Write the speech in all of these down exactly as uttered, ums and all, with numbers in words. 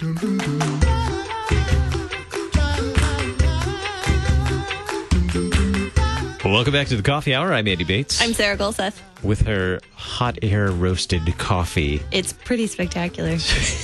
Welcome back to the Coffee Hour. I'm Andy Bates. I'm Sarah Golseth. With her hot air roasted coffee. It's pretty spectacular.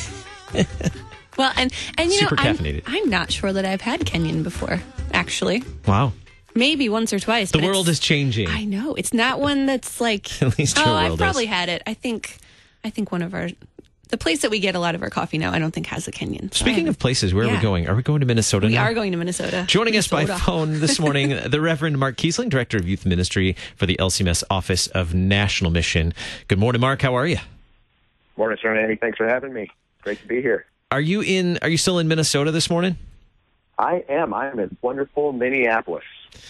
Well, and, and you Super know, I'm, caffeinated. I'm not sure that I've had Kenyan before, actually. Wow. Maybe once or twice. The but world is changing. I know. It's not one that's like, At least your oh, world I've probably is. had it. I think, I think one of our, the place that we get a lot of our coffee now, I don't think has a Kenyan. So Speaking of places, where are Yeah. we going? Are we going to Minnesota we now? are going to Minnesota. Joining us by Minnesota. phone this morning, the Reverend Mark Kiesling, Director of Youth Ministry for the L C M S Office of National Mission. Good morning, Mark. How are you? Morning, sir. Andy. Thanks for having me. Great to be here. Are you in? Are you still in Minnesota this morning? I am. I am in wonderful Minneapolis.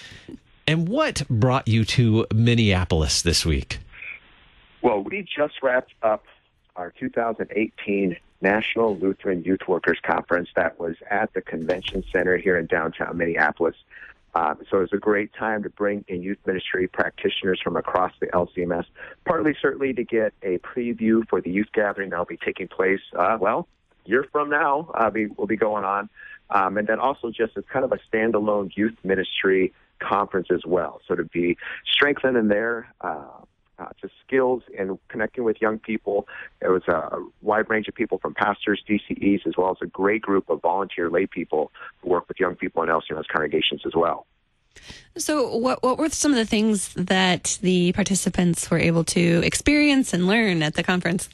And what brought you to Minneapolis this week? Well, we just wrapped up our two thousand eighteen National Lutheran Youth Workers Conference that was at the Convention Center here in downtown Minneapolis. Um, so it was a great time to bring in youth ministry practitioners from across the L C M S, partly certainly to get a preview for the youth gathering that will be taking place, uh, well, a year from now, uh, we, will be going on. Um, and then also just as kind of a standalone youth ministry conference as well. So to be strengthening their uh, uh, just skills in connecting with young people. It was a wide range of people from pastors, D C Es, as well as a great group of volunteer lay people who work with young people in L C M S congregations as well. So what what were some of the things that the participants were able to experience and learn at the conference?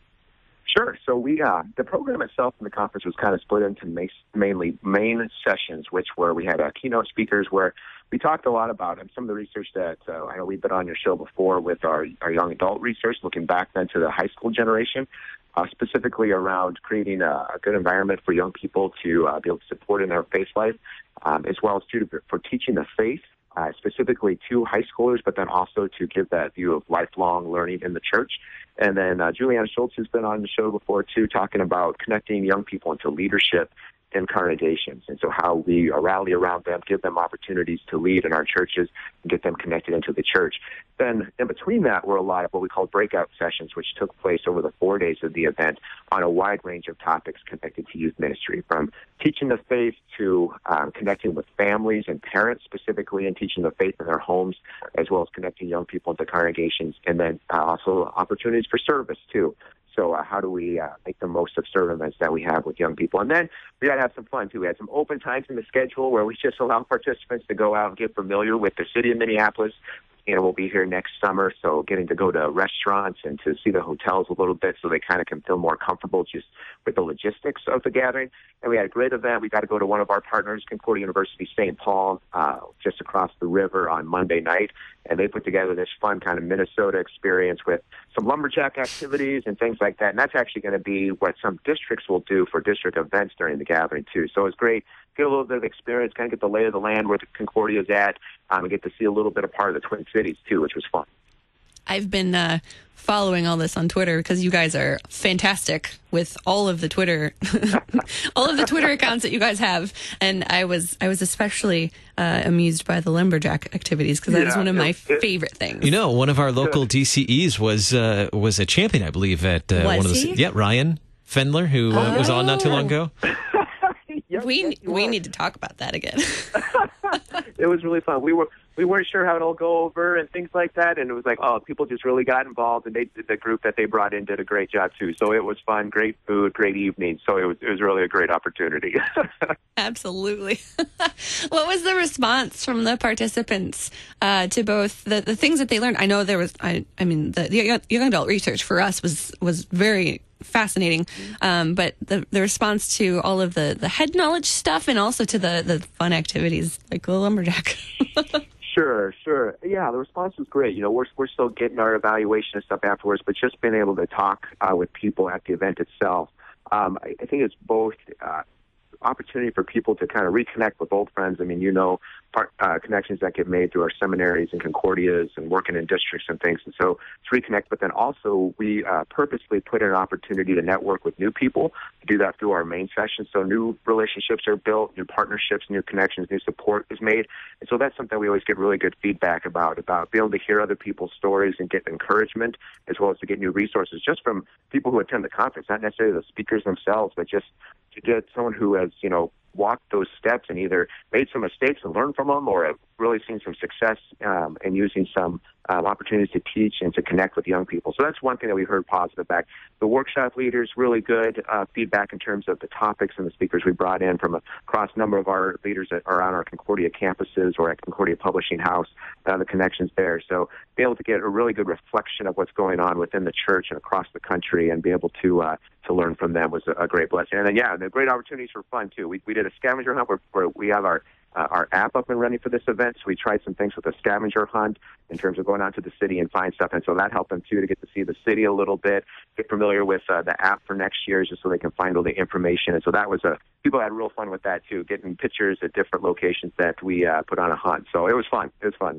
Sure. So we uh, the program itself in the conference was kind of split into ma- mainly main sessions, which were we had uh, keynote speakers where we talked a lot about um, some of the research that uh, I know we've been on your show before with our, our young adult research, looking back then to the high school generation, uh, specifically around creating a, a good environment for young people to uh, be able to support in their faith life, um, as well as to, for teaching the faith. Uh, specifically to high schoolers, but then also to give that view of lifelong learning in the church. And then uh, Juliana Schultz has been on the show before, too, talking about connecting young people into leadership in congregations. And so how we rally around them, give them opportunities to lead in our churches, and get them connected into the church. Then in between that were a lot of what we call breakout sessions, which took place over the four days of the event on a wide range of topics connected to youth ministry, from teaching the faith to um, connecting with families and parents specifically and teaching the faith in their homes, as well as connecting young people into congregations, and then uh, also opportunities for service, too. So uh, how do we uh, make the most of serve events that we have with young people? And then we got to have some fun, too. We had some open times in the schedule where we just allow participants to go out and get familiar with the city of Minneapolis. You know, we'll be here next summer, so getting to go to restaurants and to see the hotels a little bit so they kind of can feel more comfortable just with the logistics of the gathering. And we had a great event. We got to go to one of our partners, Concordia University Saint Paul, uh, just across the river on Monday night. And they put together this fun kind of Minnesota experience with some lumberjack activities and things like that. And that's actually going to be what some districts will do for district events during the gathering, too. So it's great. Get a little bit of experience, kind of get the lay of the land where the Concordia is at, um, and get to see a little bit of part of the Twin Cities, too, which was fun. I've been uh, following all this on Twitter because you guys are fantastic with all of the Twitter, all of the Twitter accounts that you guys have, and I was I was especially uh, amused by the lumberjack activities because that Yeah, is one of it- my it- favorite things. You know, one of our local D C Es was uh, was a champion, I believe, at uh, Was one of the he? yeah Ryan Fendler, who uh, was on not too long ago. Yes, we yes, you we are. need to talk about that again. It was really fun. We were we weren't sure how it'll go over and things like that, and it was like, oh, people just really got involved, and they the group that they brought in did a great job too. So it was fun, great food, great evening. So it was it was really a great opportunity. Absolutely. What was the response from the participants uh, to both the, the things that they learned? I know there was, I, I mean, the, the young young adult research for us was was very fascinating, um, but the, the response to all of the, the head knowledge stuff and also to the, the fun activities like the lumberjack. Sure, sure. Yeah, the response was great. You know, we're we're still getting our evaluation and stuff afterwards, but just being able to talk uh, with people at the event itself, um, I, I think it's both uh, opportunity for people to kind of reconnect with old friends. I mean, you know, part, uh, connections that get made through our seminaries and Concordias and working in districts and things. And so to reconnect, but then also we uh, purposely put in an opportunity to network with new people, to do that through our main sessions. So new relationships are built, new partnerships, new connections, new support is made. And so that's something we always get really good feedback about, about being able to hear other people's stories and get encouragement, as well as to get new resources just from people who attend the conference, not necessarily the speakers themselves, but just to get someone who has, you know, walked those steps and either made some mistakes and learned from them, or have really seen some success um, in using some um, opportunities to teach and to connect with young people. So that's one thing that we heard positive back. The workshop leaders, really good uh, feedback in terms of the topics and the speakers we brought in from across a number of our leaders that are on our Concordia campuses or at Concordia Publishing House, uh, the connections there. So be able to get a really good reflection of what's going on within the church and across the country and be able to uh, to learn from them was a, a great blessing. And then, yeah, the great opportunities for fun, too. We, we did a scavenger hunt where, where we have our Uh, our app up and running for this event. So we tried some things with the scavenger hunt in terms of going out to the city and find stuff. And so that helped them, too, to get to see the city a little bit, get familiar with uh, the app for next year just so they can find all the information. And so that was a, people had real fun with that, too, getting pictures at different locations that we uh, put on a hunt. So it was fun. It was fun.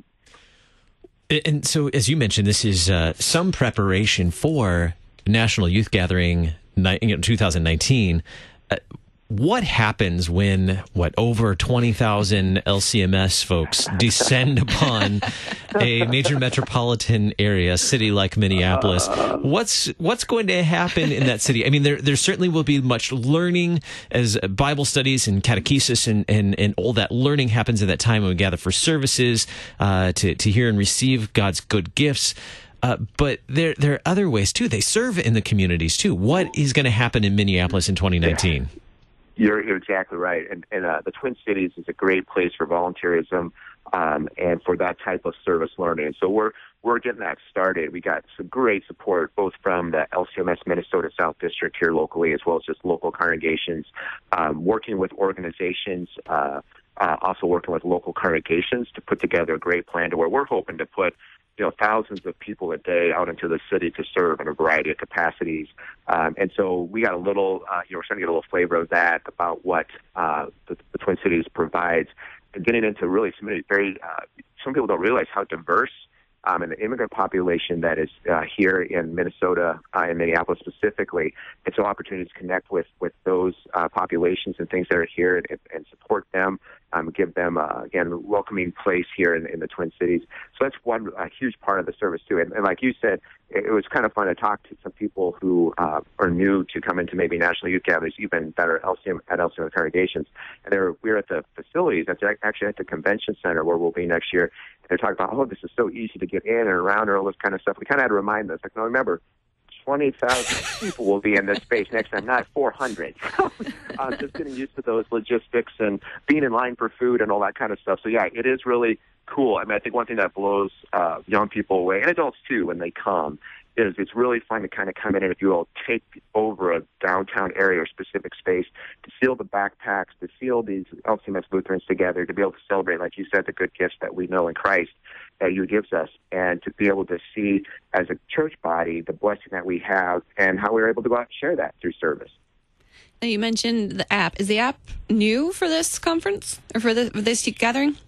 And so, as you mentioned, this is uh, some preparation for National Youth Gathering twenty nineteen. Uh, What happens when, what, over twenty thousand L C M S folks descend upon a major metropolitan area, a city like Minneapolis? What's what's going to happen in that city? I mean, there there certainly will be much learning as Bible studies and catechesis and, and, and all that learning happens at that time when we gather for services uh, to, to hear and receive God's good gifts. Uh, but there there are other ways, too. They serve in the communities, too. What is going to happen in Minneapolis in twenty nineteen? You're, you're exactly right. And, and uh, the Twin Cities is a great place for volunteerism um, and for that type of service learning. And so we're we're getting that started. We got some great support both from the L C M S Minnesota South District here locally, as well as just local congregations, um, working with organizations, uh, uh, also working with local congregations to put together a great plan to where we're hoping to put you know, thousands of people a day out into the city to serve in a variety of capacities. Um, and so we got a little, uh, you know, we're starting to get a little flavor of that about what uh, the, the Twin Cities provides, and getting into really some very, uh, some people don't realize how diverse um, and the immigrant population that is uh, here in Minnesota uh, and Minneapolis specifically. And so opportunities to connect with, with those uh, populations and things that are here and, and support them, um, give them, uh, again, a welcoming place here in, in the Twin Cities. So that's one a huge part of the service, too. And, and like you said, it, it was kind of fun to talk to some people who uh, are new to come into maybe National Youth Gatherings, even that are L C M, at L C M congregations. And they're, we're at the facilities. That's actually at the convention center where we'll be next year. And they're talking about, oh, this is so easy to get in and around and all this kind of stuff. We kind of had to remind them, like, no, remember, twenty thousand people will be in this space next time, not four hundred. So uh, just getting used to those logistics and being in line for food and all that kind of stuff. So, yeah, it is really cool. I mean, I think one thing that blows uh, young people away, and adults too, when they come, is it's really fun to kind of come in and, if you will, take over a downtown area or specific space, to seal the backpacks, to seal these L C M S Lutherans together, to be able to celebrate, like you said, the good gifts that we know in Christ that you gives us, and to be able to see as a church body the blessing that we have and how we're able to go out and share that through service. Now, you mentioned the app. Is the app new for this conference or for, the, for this gathering?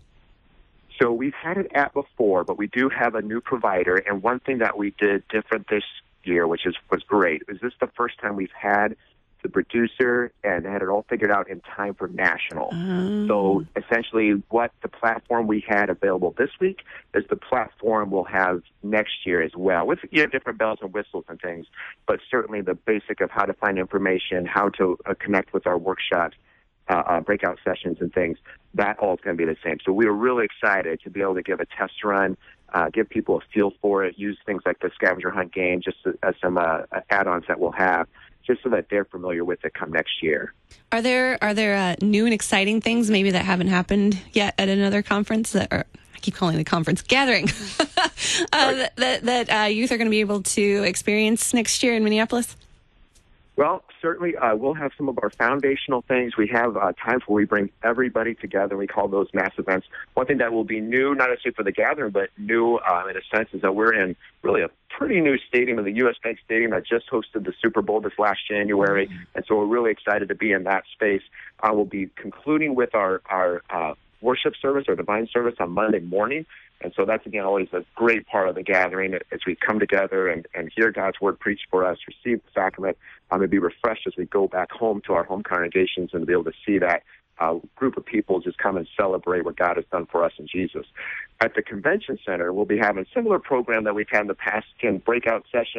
So we've had an app before, but we do have a new provider. And one thing that we did different this year, which is was great, is this the first time we've had the producer and had it all figured out in time for national. Um. So essentially what the platform we had available this week is the platform we'll have next year as well, with you know, different bells and whistles and things, but certainly the basic of how to find information, how to uh, connect with our workshops, uh, uh, breakout sessions and things, that all is going to be the same. So we were really excited to be able to give a test run, uh, give people a feel for it, use things like the scavenger hunt game, just as some uh, add-ons that we'll have, just so that they're familiar with it come next year. Are there are there uh, new and exciting things maybe that haven't happened yet at another conference that are, I keep calling it a conference, gathering, uh, right. that, that uh, youth are going to be able to experience next year in Minneapolis? Well, certainly uh, we'll have some of our foundational things. We have uh, times where we bring everybody together. We call those mass events. One thing that will be new, not necessarily for the gathering, but new uh, in a sense, is that we're in really a pretty new stadium, in the U S Bank Stadium that just hosted the Super Bowl this last January. Mm-hmm. And so we're really excited to be in that space. Uh, we'll be concluding with our, our uh, worship service, our divine service on Monday morning. And so that's, again, always a great part of the gathering as we come together and, and hear God's word preached for us, receive the sacrament, um, and be refreshed as we go back home to our home congregations and to be able to see that uh, group of people just come and celebrate what God has done for us in Jesus. At the convention center, we'll be having a similar program that we've had in the past, again, breakout sessions,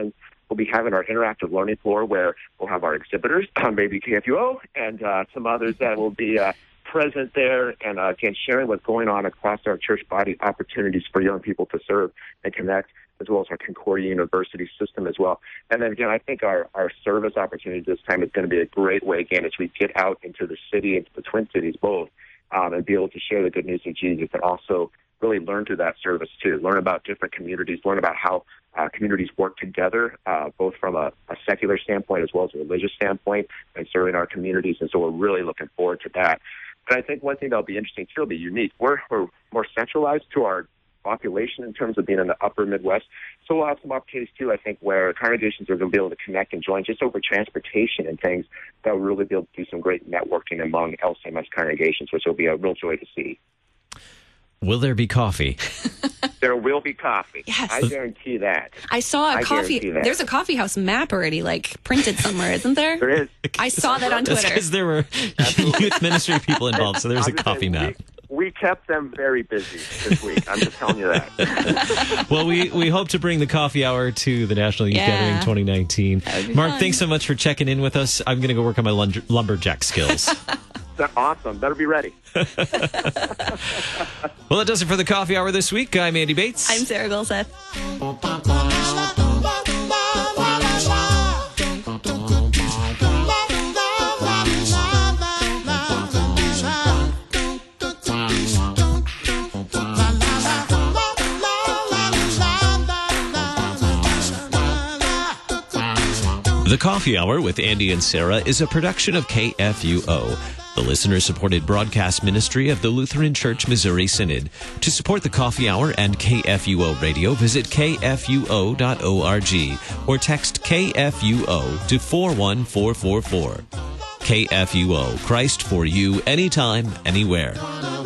we'll be having our interactive learning floor where we'll have our exhibitors, maybe K F U O, and uh, some others that will be uh, present there, and uh, again, sharing what's going on across our church body, opportunities for young people to serve and connect, as well as our Concordia University system as well. And then again, I think our, our service opportunity this time is going to be a great way, again, as we get out into the city, into the Twin Cities both, um, and be able to share the good news of Jesus, and also really learn through that service too, learn about different communities, learn about how uh, communities work together, uh, both from a, a secular standpoint as well as a religious standpoint, and serving our communities. And so we're really looking forward to that. But I think one thing that'll be interesting too, will be unique. We're, we're more centralized to our population in terms of being in the upper Midwest. So we'll have some opportunities too, I think, where congregations are going to be able to connect and join just over transportation and things that will really be able to do some great networking among L C M S congregations, which will be a real joy to see. Will there be coffee? There will be coffee. Yes. I guarantee that. I saw a I coffee. guarantee that. There's a coffee house map already, like printed somewhere, isn't there? There is. I saw that on That's Twitter. because there were youth ministry people involved, so there's a I'm just coffee saying, map. We, we kept them very busy this week. I'm just telling you that. Well, we, we hope to bring the coffee hour to the National Youth Yeah. Gathering twenty nineteen. That would be Mark, fun. thanks so much for checking in with us. I'm going to go work on my lumber, lumberjack skills. Awesome. Better be ready. Well, that does it for the coffee hour this week. I'm Andy Bates. I'm Sarah Gulseth. The Coffee Hour with Andy and Sarah is a production of K F U O, the listener-supported broadcast ministry of the Lutheran Church Missouri Synod. To support the Coffee Hour and K F U O Radio, visit K F U O dot org or text K F U O to four one four four four. K F U O, Christ for you, anytime, anywhere.